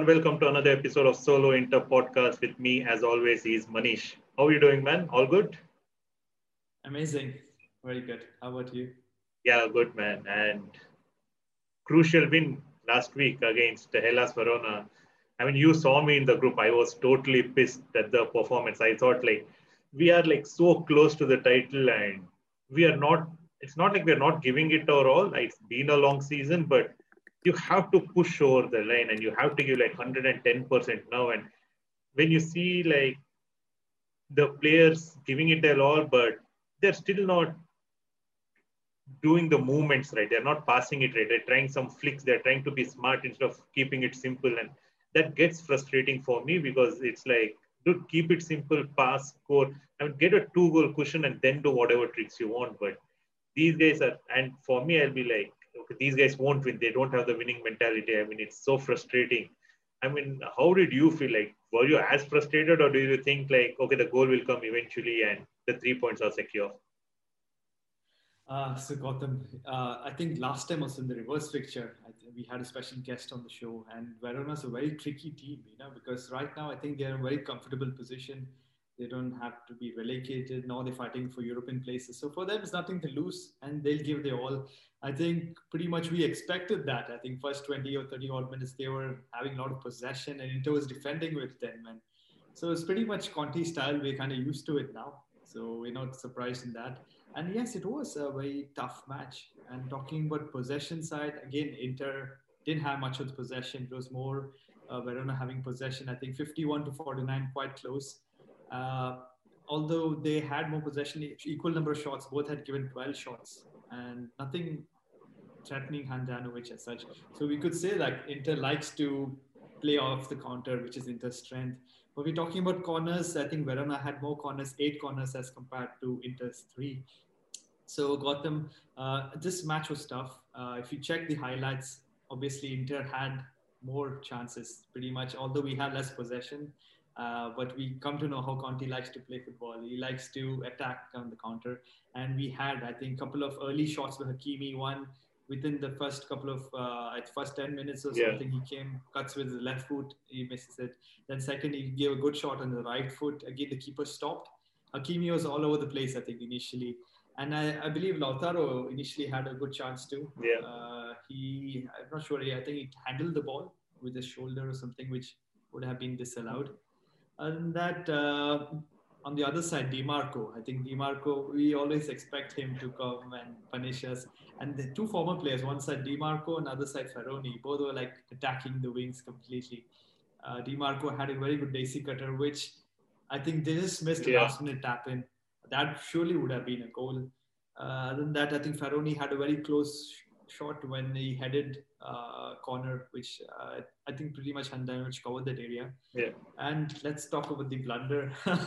everyone. Welcome to another episode of Solo Inter podcast. With me, as always, is Manish. How are you doing, man? All good? Amazing. Very good. How about you? Yeah, good, man. And crucial win last week against Hellas Verona. I mean, you saw me in the group. I was totally pissed at the performance. I thought like we are like so close to the title, and we are not. It's not like we're not giving it our all. Like, it's been a long season, but you have to push over the line, and you have to give like 110% now. And when you see like the players giving it their all, but they're still not doing the movements right. They're not passing it right. They're trying some flicks. They're trying to be smart instead of keeping it simple. And that gets frustrating for me because it's like, dude, keep it simple, pass, score. I mean, get a 2 goal cushion and then do whatever tricks you want. But these guys are, and for me, I'll be like, okay, these guys won't win. They don't have the winning mentality. I mean, it's so frustrating. I mean, how did you feel like? Were you as frustrated, or do you think like, okay, the goal will come eventually and the 3 points are secure? So Gautam, I think last time was in the reverse picture. We had a special guest on the show, and Verona's a very tricky team, because right now I think they're in a very comfortable position. They don't have to be relegated. Now they're fighting for European places. So for them, it's nothing to lose, and they'll give their all. I think pretty much we expected that. I think first 20 or 30 odd minutes, they were having a lot of possession, and Inter was defending with them. And so it's pretty much Conti style. We're kind of used to it now. So we're not surprised in that. And yes, it was a very tough match. And talking about possession side, again, Inter didn't have much of the possession. It was more Verona having possession. I think 51 to 49, quite close. Uh, Although they had more possession, equal number of shots, both had given 12 shots and nothing threatening Handanovic as such. So we could say that Inter likes to play off the counter, which is Inter's strength. But we're talking about corners. I think Verona had more corners, 8 corners as compared to Inter's 3. So Gotham, this match was tough. If you check the highlights, obviously Inter had more chances, pretty much. Although we had less possession, but we come to know how Conte likes to play football. He likes to attack on the counter, and we had, I think, a couple of early shots with Hakimi. One within the first couple of first 10 minutes or Yeah. something, he came cuts with his left foot, he misses it. Then second, he gave a good shot on the right foot. Again, the keeper stopped. Hakimi was all over the place, I think, initially. And I believe Lautaro initially had a good chance too. Yeah. I'm not sure. I think he handled the ball with his shoulder or something, which would have been disallowed. And that on the other side, Dimarco. I think Dimarco, we always expect him to come and punish us. And the two former players, one side Dimarco and other side Ferroni, both were like attacking the wings completely. Dimarco had a very good daisy cutter, which I think they just missed a Yeah. last minute tap in. That surely would have been a goal. Other than that, I think Ferroni had a very close shot when he headed corner, which I think pretty much Handanovic covered that area. Yeah. And let's talk about the blunder.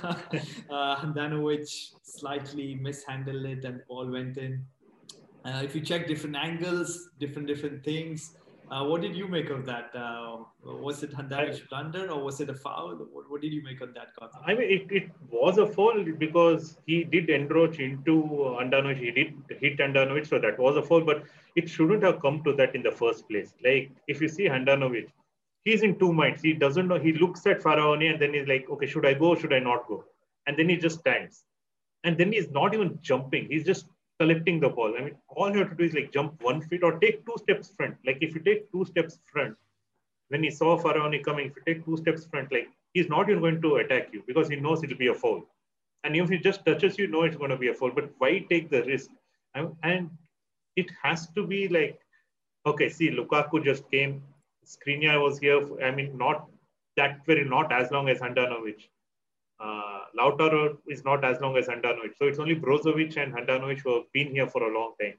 Handanovic slightly mishandled it and the ball went in. If you check different angles, different things, what did you make of that? Was it I, Handanovic blunder or was it a foul? What did you make of that, Gautam? I mean, it was a foul because he did encroach into Andanovic. He did hit Andanovic, so that was a foul. But it shouldn't have come to that in the first place. Like, if you see Handanovic, he's in two minds. He doesn't know. He looks at Faraoni and then he's like, okay, should I go? Should I not go? And then he just stands. And then he's not even jumping. He's just collecting the ball. I mean, all you have to do is like jump 1 feet or take 2 steps front. Like, if you take 2 steps front, when he saw Faraoni coming, if you take 2 steps front, like, he's not even going to attack you because he knows it'll be a foul. And if he just touches you, know it's going to be a foul. But why take the risk? And it has to be like, okay, see, Lukaku just came. Skriniar was here. I mean, not as long as Handanovic. Lautaro is not as long as Handanovic. So it's only Brozovic and Handanovic who have been here for a long time.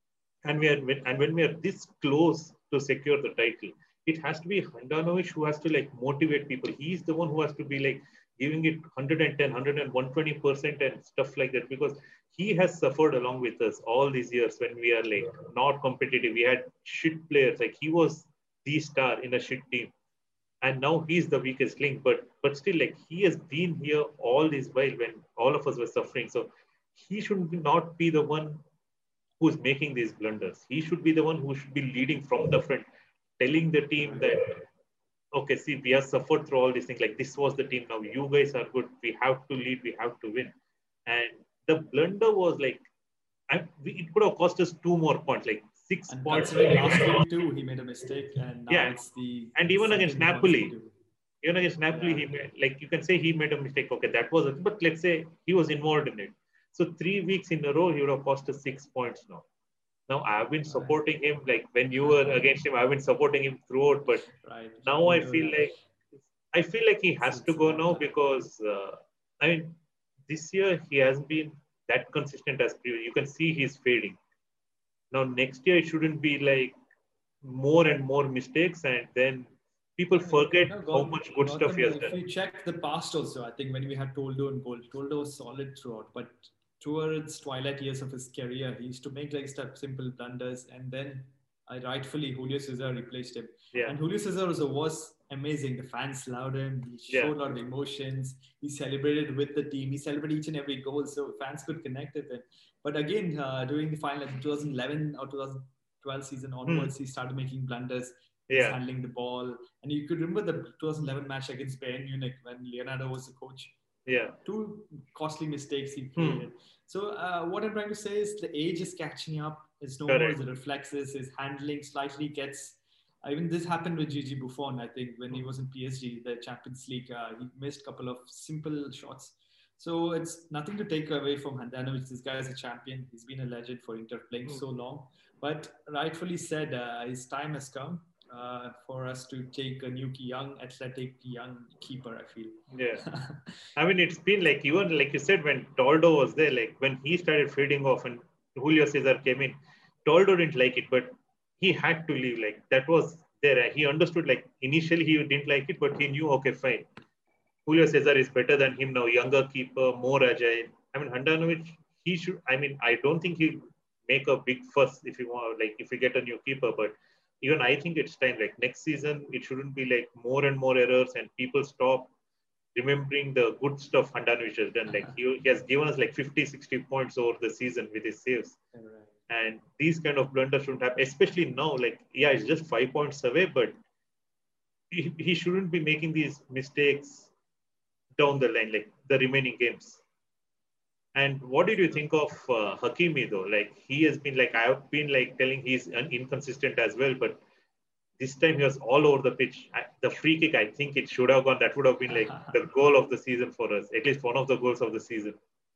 And when we are this close to secure the title, it has to be Handanovic who has to like motivate people. He's the one who has to be like giving it 110, 120% and stuff like that, because he has suffered along with us all these years when we are like not competitive. We had shit players. Like, he was the star in a shit team. And now he's the weakest link, but still, like, he has been here all this while when all of us were suffering. So he should not be the one who's making these blunders. He should be the one who should be leading from the front, telling the team that okay, see, we have suffered through all these things. Like, this was the team. Now you guys are good. We have to lead. We have to win. And the blunder was like, it could have cost us 2 more points, like 6 points. Considering last week too, he made a mistake, and now Yeah. it's the And even against second Napoli, consecutive. he made, like, you can say he made a mistake. Okay, that was it. But let's say he was involved in it. So 3 weeks in a row, he would have cost us 6 points now. Now, I've been supporting him, like when you were against him, I've been supporting him throughout. But Right. now We know that. I feel like he has to It's go bad now luck. because I mean, this year he hasn't been that consistent as previous. You can see he's fading. Now next year it shouldn't be like more and more mistakes, and then people forget No, how much good stuff he Gautam, has if done. you check the past also, I think when we had Toldo and goal, Toldo was solid throughout, but towards twilight years of his career, he used to make like simple blunders, and then rightfully Julio Cesar replaced him. Yeah, And Julio Cesar was amazing. The fans loved him. He yeah. showed a lot of emotions. He celebrated with the team. He celebrated each and every goal, so fans could connect with him. But again, during the final, 2011 or 2012 season Hmm. onwards, he started making blunders, Yeah, mishandling the ball. And you could remember the 2011 match against Bayern Munich when Leonardo was the coach. yeah. Two costly mistakes he Hmm. created. So what I'm trying to say is the age is catching up. It's no more Correct. the reflexes. His handling slightly gets. Even this happened with Gigi Buffon. I think when he was in PSG, the Champions League, he missed a couple of simple shots. So it's nothing to take away from Handanovic. This guy is a champion. He's been a legend for Inter, playing so long. But rightfully said, his time has come for us to take a new young, athletic, young keeper, I feel. Yeah. I mean, it's been like, even like you said, when Toldo was there, like when he started fading off and Julio Cesar came in, Toldo didn't like it, but he had to leave. Like, that was there. He understood, like, initially he didn't like it, but he knew, okay, fine. Julio Cesar is better than him now, younger keeper, more agile. I mean, Handanovic, he should, I mean, I don't think he'll make a big fuss if you want, like, if we get a new keeper, but even I think it's time, like, next season, it shouldn't be like more and more errors and people stop remembering the good stuff Handanovic has done. Like, he has given us like 50, 60 points over the season with his saves. Right. And these kind of blunders shouldn't happen, especially now. Like, yeah, it's just 5 points away, but he shouldn't be making these mistakes down the line, like the remaining games. And what did you think of Hakimi though? Like, he has been like, I've been like telling he's inconsistent as well, but this time he was all over the pitch. The free kick, I think it should have gone. That would have been like the goal of the season for us, at least one of the goals of the season.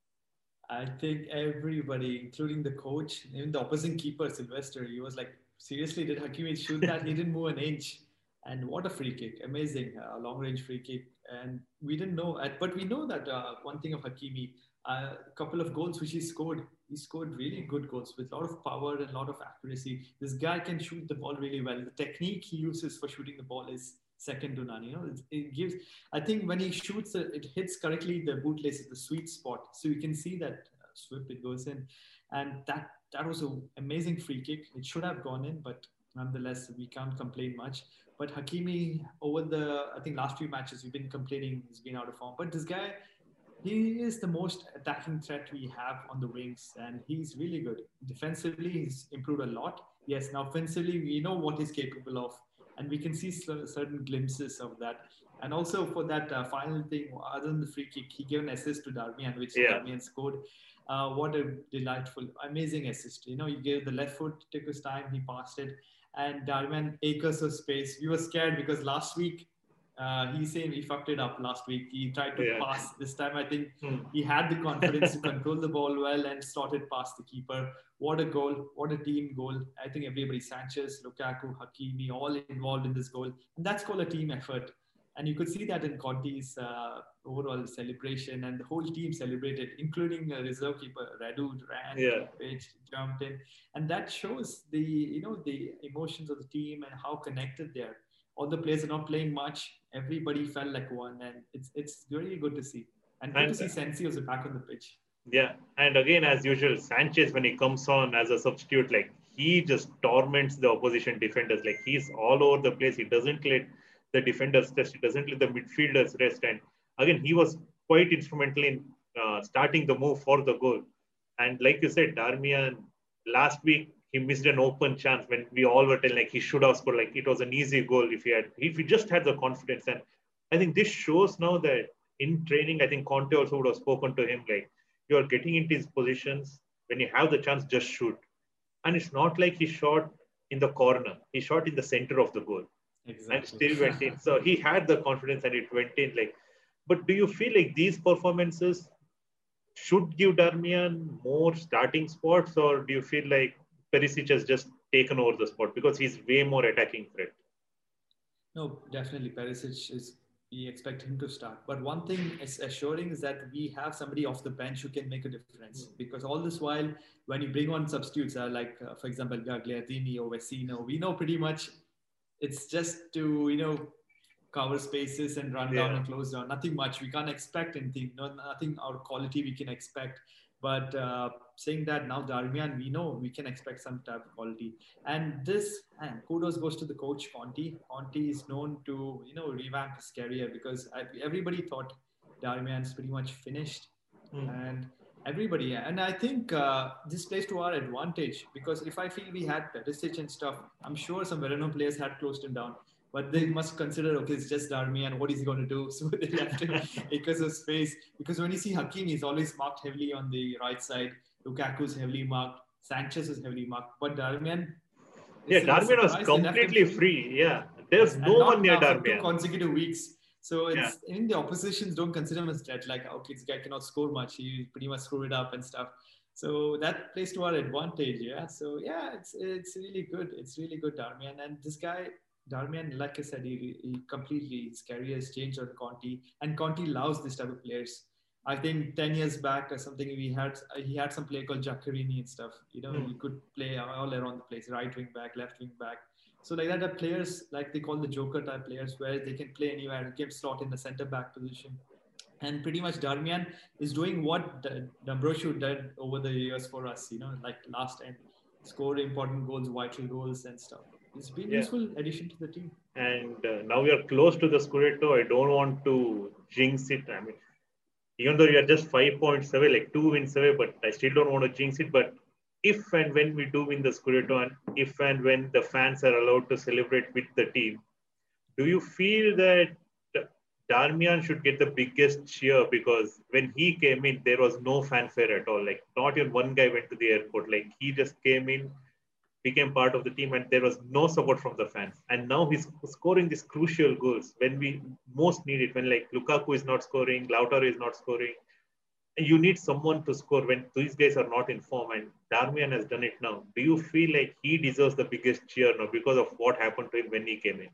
I think everybody, including the coach, even the opposing keeper, Sylvester, he was like, seriously, did Hakimi shoot that? He didn't move an inch. And what a free kick. Amazing. Long range free kick. And we didn't know, but we know that one thing of Hakimi, a couple of goals which he scored really good goals with a lot of power and a lot of accuracy. This guy can shoot the ball really well. The technique he uses for shooting the ball is second to none. You know, it gives. I think when he shoots, it hits correctly the bootlace, the sweet spot. So you can see that swip it goes in, and that was an amazing free kick. It should have gone in, but nonetheless we can't complain much. But Hakimi, over the I think last few matches we've been complaining he's been out of form, but this guy, he is the most attacking threat we have on the wings, and he's really good. Defensively, he's improved a lot. Yes, now offensively, we know what he's capable of, and we can see certain glimpses of that. And also for that final thing, other than the free kick, he gave an assist to Darmian, which Yeah. Darmian scored. What a delightful, amazing assist. You know, he gave the left foot, took his time, he passed it, and Darmian acres of space. We were scared because last week he said he fucked it up last week. He tried to pass. This time, I think he had the confidence to control the ball well and started past the keeper. What a goal. What a team goal. I think everybody, Sanchez, Lukaku, Hakimi, all involved in this goal. And that's called a team effort. And you could see that in Conte's overall celebration, and the whole team celebrated, including reserve keeper Radu, ran, pitched, jumped in. And that shows the emotions of the team and how connected they are. All the players are not playing much. Everybody felt like one, and it's really good to see. And good to see Sensi was back on the pitch. Yeah, and again, as usual, Sanchez, when he comes on as a substitute, like, he just torments the opposition defenders. Like, he's all over the place. He doesn't let the defenders rest. He doesn't let the midfielders rest. And again, he was quite instrumental in starting the move for the goal. And like you said, Darmian, last week he missed an open chance when we all were telling like he should have scored. Like it was an easy goal if he just had the confidence. And I think this shows now that in training, I think Conte also would have spoken to him like you are getting into his positions when you have the chance, just shoot. And it's not like he shot in the corner; he shot in the center of the goal and Exactly. still went in. So he had the confidence and it went in. Like, but do you feel like these performances should give Darmian more starting spots, or do you feel like Perisic has just taken over the spot because he's way more attacking threat? No, definitely. Perisic is, we expect him to start. But one thing is assuring is that we have somebody off the bench who can make a difference. Because all this while, when you bring on substitutes, for example, Gagliardini or Vecino, we know pretty much it's just to, cover spaces and run down Yeah, and close down. Nothing much. We can't expect anything. No, nothing our quality we can expect. But saying that now Darmian, we know we can expect some type of quality. And this, and kudos goes to the coach Conte. Conte is known to revamp his career because everybody thought Darmian's pretty much finished, and everybody. And I think this plays to our advantage because if I feel we had Perisic and stuff, I'm sure some Verona players had closed him down. But they must consider, okay, it's just Darmian. What is he going to do? So they left him because of space. Because when you see Hakim, he's always marked heavily on the right side. Lukaku's heavily marked. Sanchez is heavily marked. But Darmian, yeah, it's a Darmian was surprise they left him completely free. free. Yeah, there's Yes, and no one not near now for 2 Darmian. consecutive weeks. So Yeah, it's in the oppositions don't consider him as dead. Like, okay, this guy cannot score much. He pretty much screwed it up and stuff. So that plays to our advantage. Yeah. So yeah, it's really good. It's really good, Darmian. And this guy, Darmian, like I said, he completely his career has changed on Conte, and Conte loves this type of players. I think 10 years back or something, he had some player called Giaccherini and stuff. He could play all around the place, right wing back, left wing back. So like that, are players like they call the Joker type players, where they can play anywhere, give slot in the center back position. And pretty much Darmian is doing what D'Ambrosio did over the years for us. Like last time, score important goals, vital goals, and stuff. It's been yeah. useful addition to the team. And now we are close to the Scudetto. I don't want to jinx it. I mean, even though we are just 5 points away, like 2 wins away, but I still don't want to jinx it. But if and when we do win the Scudetto, and if and when the fans are allowed to celebrate with the team, do you feel that Darmian should get the biggest cheer? Because when he came in, there was no fanfare at all. Like, not even one guy went to the airport. Like, he just came in, became part of the team, and there was no support from the fans. And now he's scoring these crucial goals when we most need it. When like Lukaku is not scoring, Lautaro is not scoring, you need someone to score when these guys are not in form. And Darmian has done it now. Do you feel like he deserves the biggest cheer now because of what happened to him when he came in?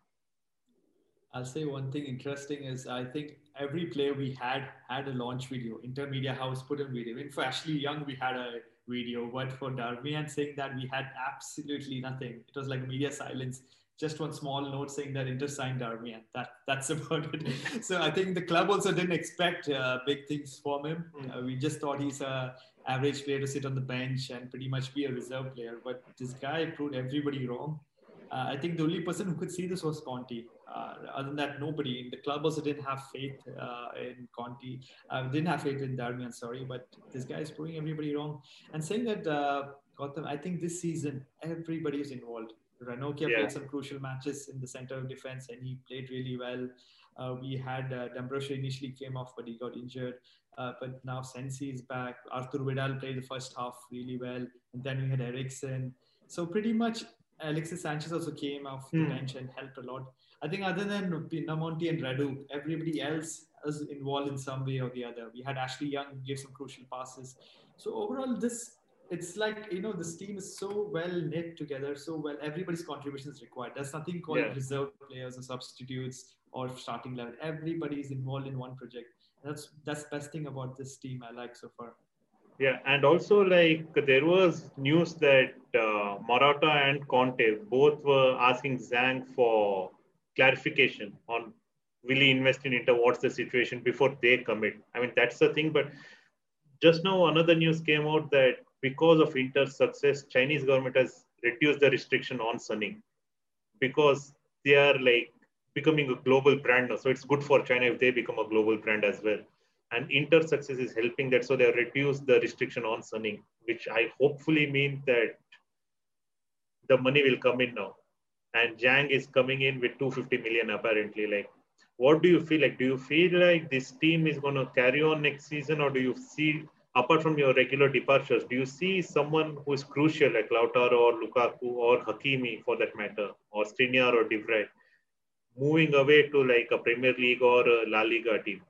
I'll say one thing interesting is I think every player we had a launch video. Intermedia House put a video. Even for Ashley Young, we had a video. But for Darmian saying that we had absolutely nothing. It was like media silence. Just one small note saying that Inter signed Darmian. That's about it. So I think the club also didn't expect big things from him. We just thought he's a average player to sit on the bench and pretty much be a reserve player. But this guy proved everybody wrong. I think the only person who could see this was Conte. Other than that, nobody in the club also didn't have faith in Conte. Didn't have faith in Darmian, sorry. But this guy is proving everybody wrong. And saying that, Gautam, I think this season, everybody is involved. Ranocchia played some crucial matches in the center of defense and he played really well. We had D'Ambrosio initially came off, but he got injured. But now Sensi is back. Arthur Vidal played the first half really well. And then we had Eriksen. So pretty much Alexis Sanchez also came off the bench and helped a lot. I think other than Pinamonti and Radu, everybody else is involved in some way or the other. We had Ashley Young give some crucial passes. So overall, it's like, this team is so well knit together, so well, everybody's contribution is required. There's nothing called reserve players or substitutes or starting level. Everybody is involved in one project. That's the best thing about this team I like so far. Yeah, and also like there was news that Morata and Conte both were asking Zhang for clarification on will he invest in Inter, what's the situation before they commit. I mean, that's the thing. But just now another news came out that because of Inter's success, Chinese government has reduced the restriction on sunning because they are like becoming a global brand now. So it's good for China if they become a global brand as well. And Inter success is helping that. So they have reduced the restriction on sunning, which I hopefully mean that the money will come in now. And Zhang is coming in with 250 million apparently. Like, what do you feel like? Do you feel like this team is going to carry on next season, or do you see, apart from your regular departures, do you see someone who is crucial like Lautaro or Lukaku or Hakimi for that matter, or Skriniar or De Vrij, moving away to like a Premier League or a La Liga team?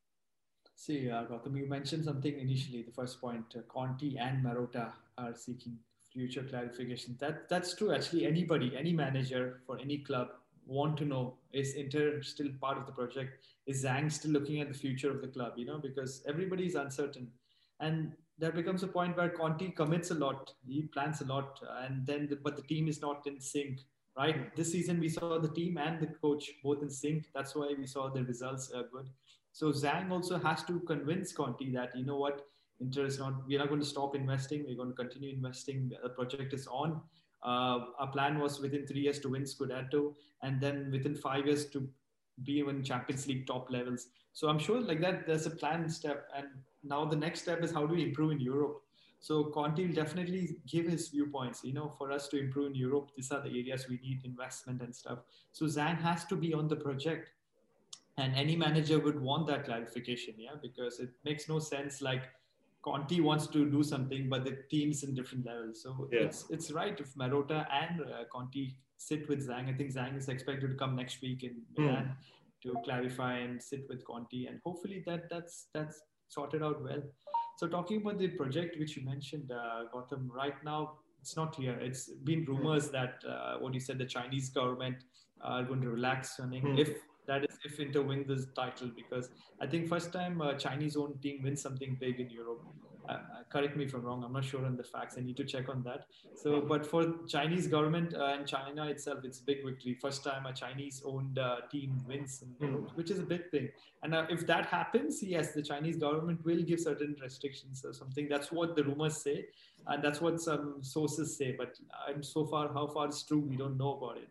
See, Gautam, you mentioned something initially, the first point. Conte and Marotta are seeking future clarification. That's true. Actually, anybody, any manager for any club want to know, is Inter still part of the project? Is Zhang still looking at the future of the club? Because everybody is uncertain. And there becomes a point where Conte commits a lot, he plans a lot, and then but the team is not in sync. Right, this season we saw the team and the coach both in sync. That's why we saw the results good. So Zhang also has to convince Conte that, you know what, Inter is not, we're not going to stop investing. We're going to continue investing. The project is on. Our plan was within 3 years to win Scudetto, and then within 5 years to be in Champions League top levels. So I'm sure like that there's a plan step. And now the next step is how do we improve in Europe? So Conte will definitely give his viewpoints, for us to improve in Europe. These are the areas we need investment and stuff. So Zhang has to be on the project. And any manager would want that clarification, because it makes no sense. Like Conte wants to do something, but the team's in different levels. So it's right if Marotta and Conte sit with Zhang. I think Zhang is expected to come next week in Milan to clarify and sit with Conte, and hopefully that's sorted out well. So talking about the project which you mentioned, Gautam, right now it's not clear. It's been rumors that what you said, the Chinese government are going to relax funding if Inter wins this title, because I think first time a Chinese-owned team wins something big in Europe. Correct me if I'm wrong. I'm not sure on the facts. I need to check on that. So, but for Chinese government and China itself, it's a big victory. First time a Chinese-owned team wins in Europe, which is a big thing. And if that happens, yes, the Chinese government will give certain restrictions or something. That's what the rumors say, and that's what some sources say. But so far, how far it's true, we don't know about it.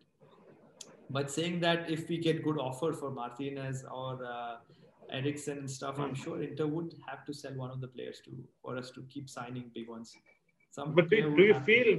But saying that if we get good offer for Martinez or Eriksen and stuff, I'm sure Inter would have to sell one of the players for us to keep signing big ones. But do you feel?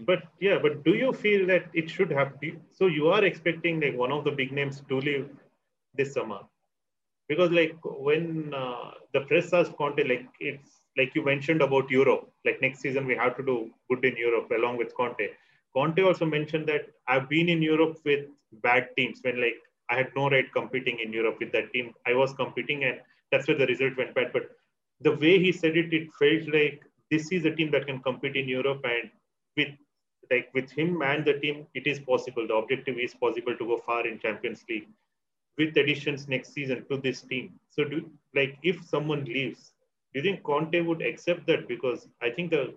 Do you feel that it should have? So you are expecting like one of the big names to leave this summer, because like when the press asked Conte, like it's like you mentioned about Europe, like next season we have to do good in Europe along with Conte. Conte also mentioned that I've been in Europe with bad teams when like I had no right competing in Europe with that team. I was competing and that's where the result went bad. But the way he said it, it felt like this is a team that can compete in Europe, and with him and the team, it is possible. The objective is possible to go far in Champions League with additions next season to this team. So if someone leaves, do you think Conte would accept that? Because I think the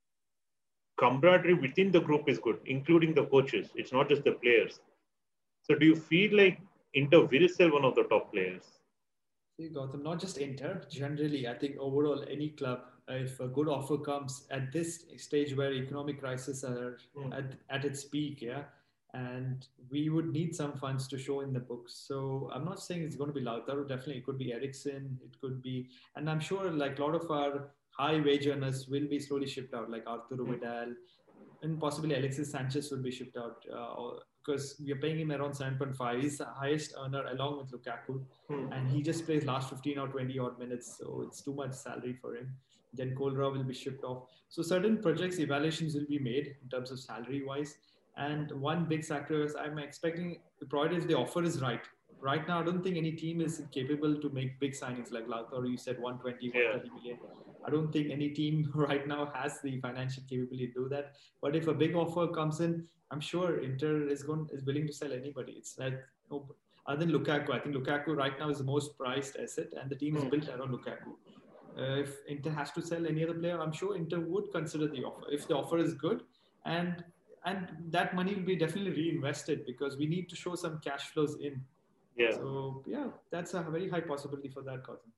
camaraderie within the group is good, including the coaches. It's not just the players. So do you feel like Inter will sell one of the top players? See, Gautam, not just Inter, generally, I think overall any club, if a good offer comes at this stage where economic crisis are at its peak, and we would need some funds to show in the books. So I'm not saying it's going to be Lautaro, definitely it could be Eriksen, it could be, and I'm sure like a lot of our high wage earners will be slowly shipped out, like Arturo Vidal, and possibly Alexis Sanchez will be shipped out because we are paying him around 7.5. He's the highest earner along with Lukaku, and he just plays last 15 or 20 odd minutes, so it's too much salary for him. Then Kolarov will be shipped off. So certain projects evaluations will be made in terms of salary wise. And one big factor is I'm expecting the priority if the offer is right. Right now, I don't think any team is capable to make big signings like Lautaro. You said 120, 130 million. I don't think any team right now has the financial capability to do that. But if a big offer comes in, I'm sure Inter is willing to sell anybody. It's like other than Lukaku. I think Lukaku right now is the most prized asset, and the team is built around Lukaku. If Inter has to sell any other player, I'm sure Inter would consider the offer if the offer is good, and that money will be definitely reinvested because we need to show some cash flows in. Yeah. So that's a very high possibility for that, Gautam.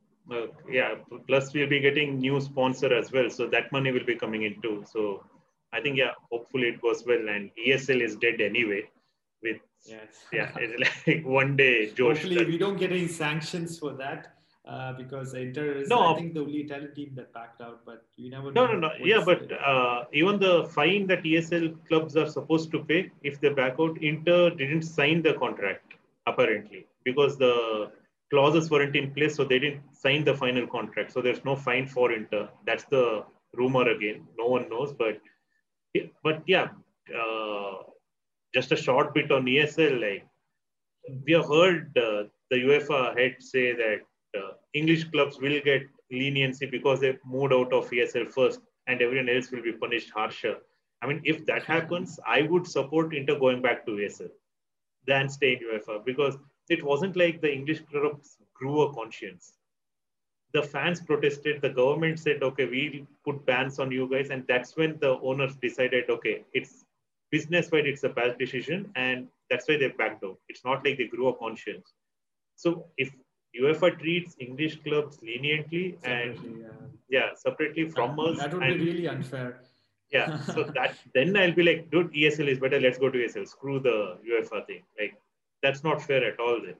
Plus we'll be getting new sponsor as well, so that money will be coming in too. So I think hopefully it goes well. And ESL is dead anyway. It's like one day Josh. Hopefully we don't get any sanctions for that. because Inter is, No, I think, the only Italian team that backed out, but you never no, know no, no. what Yeah, is but even the fine that ESL clubs are supposed to pay if they back out, Inter didn't sign the contract apparently because the clauses weren't in place, so they didn't sign the final contract. So there's no fine for Inter. That's the rumor again. No one knows, but yeah, uh, just a short bit on ESL. Like we have heard the UEFA head say that English clubs will get leniency because they moved out of ESL first, and everyone else will be punished harsher. I mean, if that happens, I would support Inter going back to ESL than stay in UEFA because it wasn't like the English clubs grew a conscience. The fans protested. The government said, "Okay, we'll put bans on you guys," and that's when the owners decided, "Okay, it's business-wide, it's a bad decision," and that's why they backed out. It's not like they grew a conscience. So if UEFA treats English clubs leniently and separately. yeah, separately from us, That would be and really unfair. yeah, so that then I'll be like, dude, ESL is better. Let's go to ESL. Screw the UEFA thing. Like that's not fair at all. Then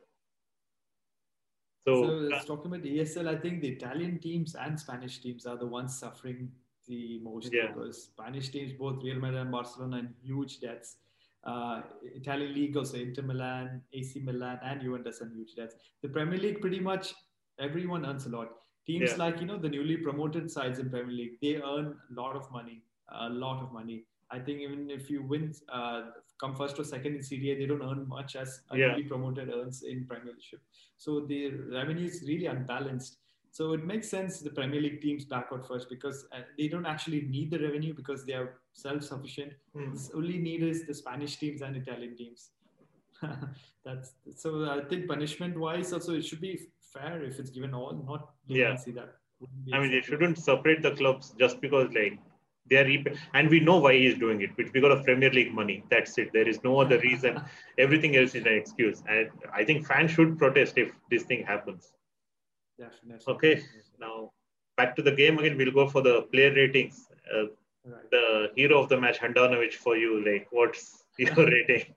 So so let's talk about ESL. I think the Italian teams and Spanish teams are the ones suffering the most yeah, because Spanish teams, both Real Madrid and Barcelona, in huge debts. Italian league also Inter Milan, AC Milan, and Juventus and huge debts. The Premier League, pretty much everyone earns a lot. Teams yeah, like the newly promoted sides in Premier League, they earn a lot of money, a lot of money. I think even if you win, come first or second in Serie A, they don't earn much as a yeah, newly promoted earns in Premiership. So the revenue is really unbalanced. So it makes sense the Premier League teams back out first because they don't actually need the revenue because they are self-sufficient. This only need is the Spanish teams and Italian teams. That's so. I think punishment-wise, also it should be fair if it's given all, not yeah. leniency. That wouldn't be I mean, they acceptable. shouldn't separate the clubs just because like they are and we know why he's doing it. It's because of Premier League money. That's it. There is no other reason. Everything else is an excuse. And I think fans should protest if this thing happens. Definitely, Okay, definitely. now back to the game again. We'll go for the player ratings. Right. The hero of the match, Handanovic, for you. Like, what's your rating?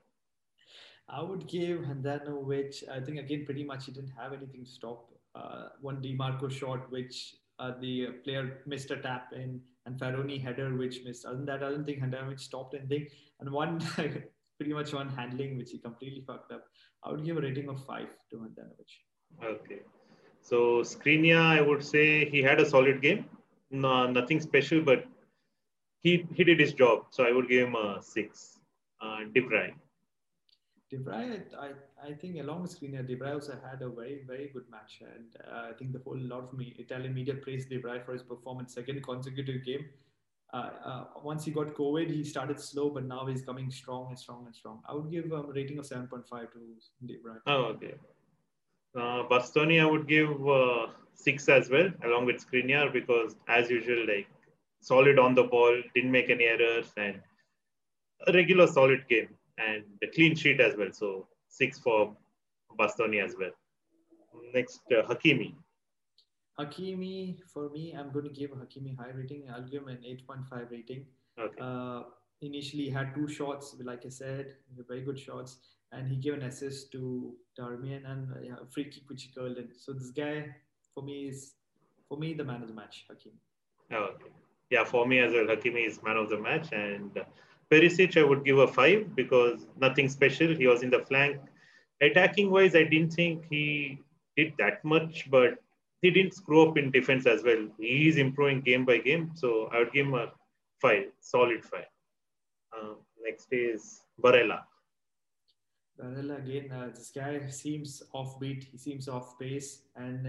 I would give Handanovic. I think again, pretty much he didn't have anything to stop. One Marco shot, which the player missed a tap in, and Faroni header, which missed. Other than that, I don't think Handanovic stopped anything. And one, pretty much one handling, which he completely fucked up. I would give a rating of 5 to Handanovic. Okay. So Skriniar, I would say he had a solid game. No, nothing special, but he did his job. So I would give him a 6. De Vrij. De Vrij, I think along with Skriniar, De Vrij also had a very, very good match. And I think the whole lot of Italian media praised De Vrij for his performance. Second consecutive game. Once he got COVID, he started slow, but now he's coming strong and strong and strong. I would give a rating of 7.5 to De Vrij. Oh, okay. Bastoni, I would give 6 as well, along with Skriniar, because as usual, like solid on the ball, didn't make any errors, and a regular solid game, and a clean sheet as well. So 6 for Bastoni as well. Next, Hakimi. Hakimi, for me, I'm going to give Hakimi high rating. I'll give him an 8.5 rating. Okay. Initially, he had 2 shots, like I said, very good shots, and he gave an assist to Darmian and a free kick which he curled in. So this guy, for me, the man of the match, Hakimi. Okay. Yeah, for me as well, Hakimi is man of the match, and Perisic I would give a 5 because nothing special. He was in the flank. Attacking wise, I didn't think he did that much, but he didn't screw up in defense as well. He is improving game by game, so I would give him a 5, solid 5. Next is Barella. Barella again, this guy seems offbeat. He seems off pace,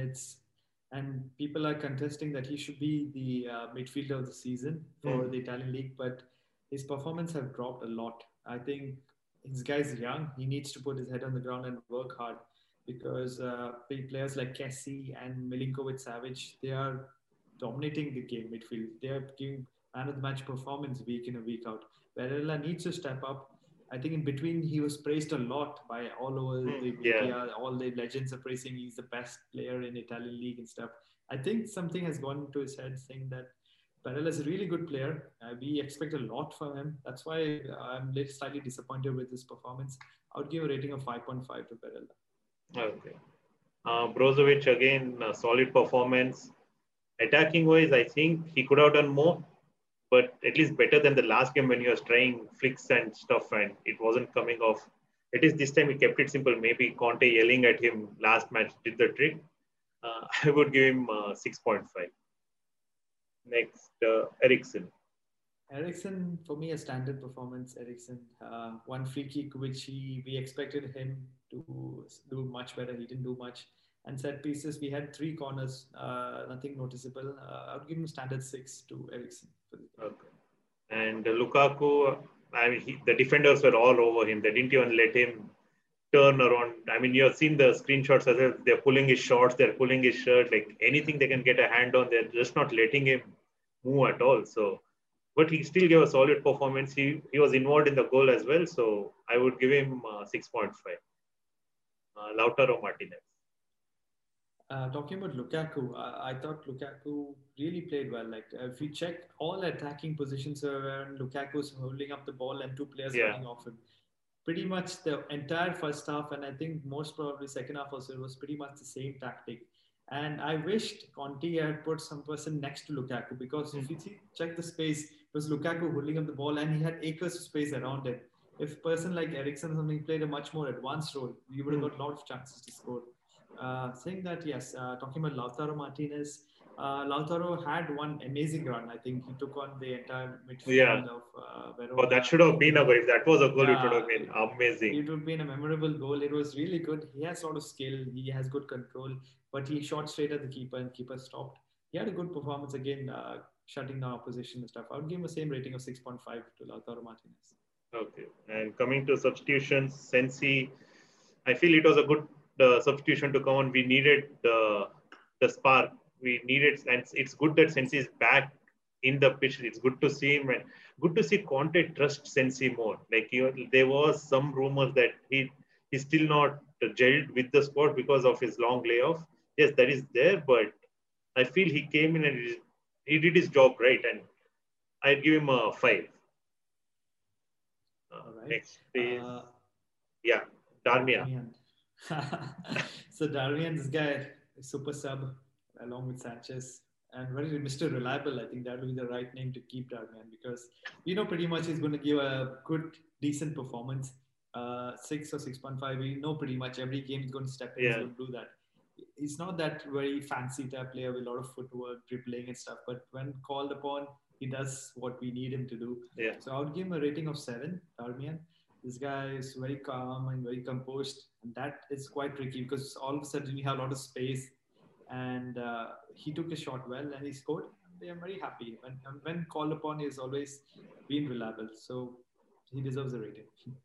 and people are contesting that he should be the midfielder of the season for the Italian league, but his performance have dropped a lot. I think this guy's young. He needs to put his head on the ground and work hard because players like Kessie and Milinkovic Savic, they are dominating the game midfield. They are giving man of the match performance week in and week out. Barella needs to step up. I think in between he was praised a lot by all over the media. Yeah. All the legends are praising he's the best player in Italian league and stuff. I think something has gone into his head saying that Barella is a really good player. We expect a lot from him. That's why I'm slightly disappointed with his performance. I would give a rating of 5.5 to Barella. Okay. Brozovic again, solid performance. Attacking wise, I think he could have done more, but at least better than the last game when he was trying flicks and stuff and it wasn't coming off. At least this time he kept it simple. Maybe Conte yelling at him last match did the trick. I would give him 6.5. Next, Ericsson. Eriksen, for me, a standard performance. Eriksen, one free kick which we expected him to do much better. He didn't do much. And set pieces, we had 3 corners, nothing noticeable. I would give him standard 6 to Eriksen. Okay. And Lukaku, I mean, the defenders were all over him. They didn't even let him turn around. I mean, you have seen the screenshots as well. They're pulling his shorts, they're pulling his shirt, like anything they can get a hand on, they're just not letting him move at all. So, but he still gave a solid performance. He was involved in the goal as well. So I would give him 6.5. Lautaro Martinez. Talking about Lukaku, I thought Lukaku really played well. Like if you check all attacking positions where Lukaku's holding up the ball and 2 players running off him, pretty much the entire first half, and I think most probably second half also, it was pretty much the same tactic. And I wished Conte had put some person next to Lukaku because if you check the space, it was Lukaku holding up the ball and he had acres of space around him. If a person like Eriksen or something played a much more advanced role, you would have got a lot of chances to score. Saying that, yes, talking about Lautaro Martinez, Lautaro had one amazing run. I think he took on the entire midfield of Verona. Oh, that should have been a goal. If that was a goal, it would have been amazing. It would have been a memorable goal. It was really good. He has a lot of skill. He has good control, but he shot straight at the keeper and keeper stopped. He had a good performance again, shutting down opposition and stuff. I would give him the same rating of 6.5 to Lautaro Martinez. Okay. And coming to substitutions, Sensi, I feel it was a good substitution to come on. We needed the spark. We needed, and it's good that Sensi is back in the pitch. It's good to see him and good to see Conte trust Sensi more. Like there was some rumors that he's still not gelled with the squad because of his long layoff. Yes, that is there, but I feel he came in and he did his job right, and I'd give him a 5. Right. Next is Darmian. So Darmian, this guy, super sub along with Sanchez and Mr. Reliable. I think that would be the right name to keep Darmian because we know pretty much he's going to give a good, decent performance. 6 or 6.5. We know pretty much every game he's going to step in. He's going to do that. He's not that very fancy type player with a lot of footwork, dribbling and stuff. But when called upon, he does what we need him to do. Yeah. So I would give him a rating of 7, Darmian. This guy is very calm and very composed. And that is quite tricky because all of a sudden you have a lot of space. And he took a shot well and he scored. I'm very happy. When called upon, he has always been reliable. So he deserves a rating.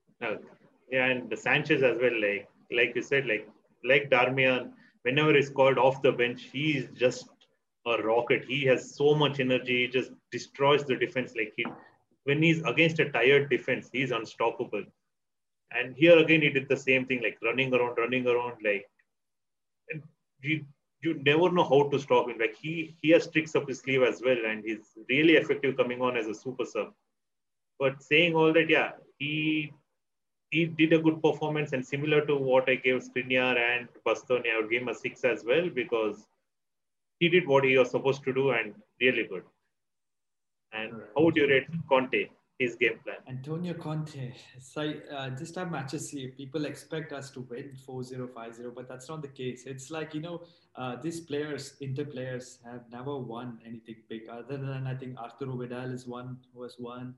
Yeah, and the Sanchez as well. Like you said, like Darmian, whenever he's called off the bench, he is just a rocket. He has so much energy. He just destroys the defense. When he's against a tired defense, he's unstoppable. And here again, he did the same thing, like running around. Like, and you never know how to stop him. Like he has tricks up his sleeve as well, and he's really effective coming on as a super sub. But saying all that, yeah, he did a good performance, and similar to what I gave Skriniar and Bastoni, I would give him a 6 as well because he did what he was supposed to do and really good. And how would you rate Conte, his game plan? Antonio Conte. So, this time matches, people expect us to win 4-0, 5-0, but that's not the case. It's like, these players, Inter players, have never won anything big other than, I think, Arturo Vidal is one who has won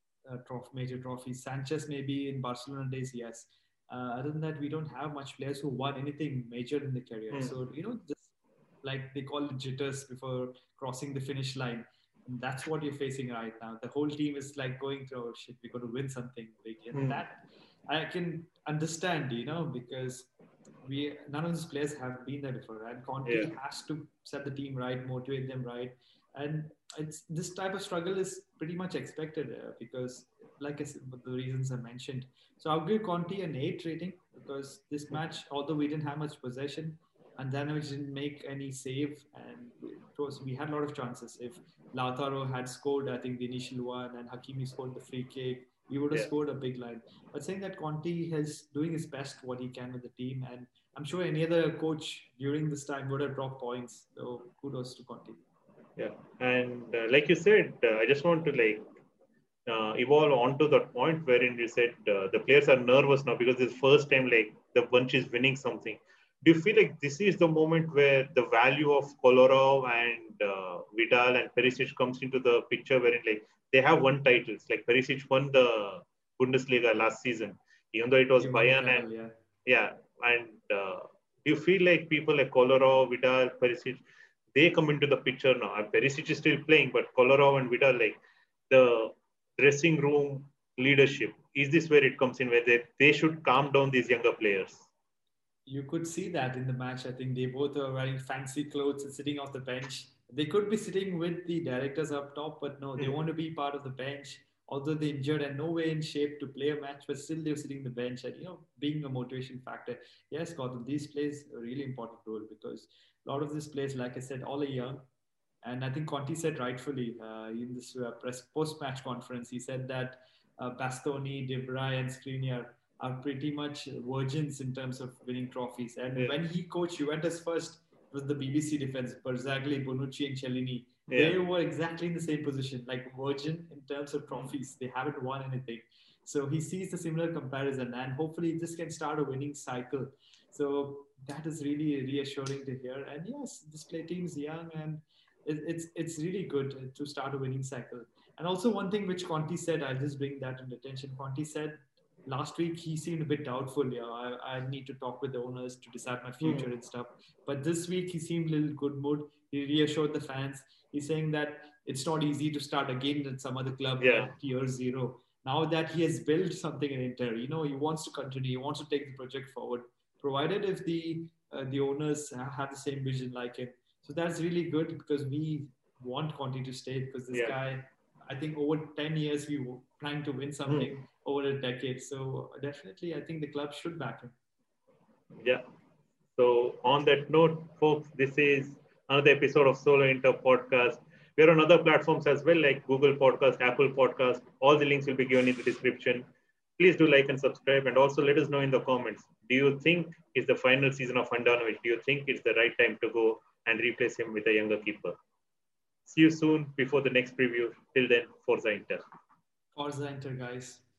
major trophies. Sanchez maybe in Barcelona days, yes. Other than that, we don't have much players who won anything major in the career. So, just like they call it jitters before crossing the finish line. And that's what you're facing right now. The whole team is like going through, oh shit, we're going to win something big. And that I can understand, because none of these players have been there before. And Conte has to set the team right, motivate them right. And this type of struggle is pretty much expected because, like I said, the reasons I mentioned. So I'll give Conte an 8 rating because this match, although we didn't have much possession, Handanovic didn't make any save, and we had a lot of chances. If Lautaro had scored, I think the initial one, and Hakimi scored the free kick, we would have Yeah. scored a big line. But saying that Conte is doing his best what he can with the team, and I'm sure any other coach during this time would have dropped points. So kudos to Conte. Yeah. And like you said, I just want to evolve onto that point wherein you said the players are nervous now because it's first time like the bunch is winning something. Do you feel like this is the moment where the value of Kolarov and Vidal and Perisic comes into the picture, wherein like they have won titles? Like Perisic won the Bundesliga last season, even though it was They won the Bayern treble, and yeah. yeah. And do you feel like people like Kolarov, Vidal, Perisic, they come into the picture now? And Perisic is still playing, but Kolarov and Vidal, like the dressing room leadership, is this where it comes in, where they should calm down these younger players? You could see that in the match. I think they both are wearing fancy clothes and sitting off the bench. They could be sitting with the directors up top, but no, they want to be part of the bench. Although they're injured and no way in shape to play a match, but still they're sitting on the bench and being a motivation factor. Yes, Gautam, these plays a really important role because a lot of these players, like I said, all are young. And I think Conte said rightfully in this press post-match conference, he said that Bastoni, De Vrij, and Skriniar are pretty much virgins in terms of winning trophies. And when he coached Juventus first, it was the BBC defense, Barzagli, Bonucci, and Cellini. They were exactly in the same position, like virgin in terms of trophies. They haven't won anything. So he sees the similar comparison, and hopefully this can start a winning cycle. So that is really reassuring to hear. And yes, this play team is young, and it's really good to start a winning cycle. And also one thing which Conte said, I'll just bring that into attention. Conte said last week he seemed a bit doubtful. I need to talk with the owners to decide my future and stuff. But this week he seemed a little good mood. He reassured the fans. He's saying that it's not easy to start again at some other club at year zero. Now that he has built something in Inter, he wants to continue. He wants to take the project forward, provided if the owners have the same vision like him. So that's really good because we want Conte to stay because this guy, I think over 10 years, we were trying to win something over a decade. So definitely, I think the club should back him. Yeah. So on that note, folks, this is another episode of Solo Inter Podcast. We're on other platforms as well, like Google Podcast, Apple Podcast. All the links will be given in the description. Please do like and subscribe, and also let us know in the comments. Do you think it's the final season of Handanovic? Do you think it's the right time to go and replace him with a younger keeper? See you soon before the next preview. Till then, Forza Inter. Forza Inter, guys.